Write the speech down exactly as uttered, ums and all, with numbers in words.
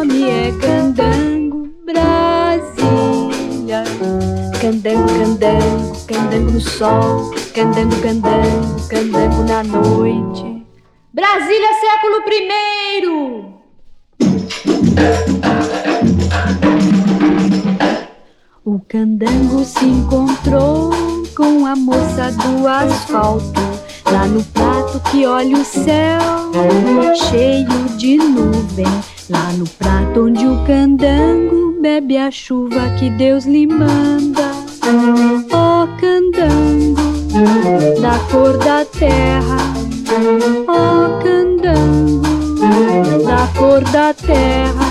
nome é Candango, Brasília. Candango, candango, candango no sol, candango, candango, candango na noite. Brasília, século primeiro. O candango se encontrou com a moça do asfalto, lá no prato que olha o céu cheio de nuvem, lá no prato onde o candango bebe a chuva que Deus lhe manda. Ó oh, candango, da cor da terra, ó oh, candango, da cor da terra.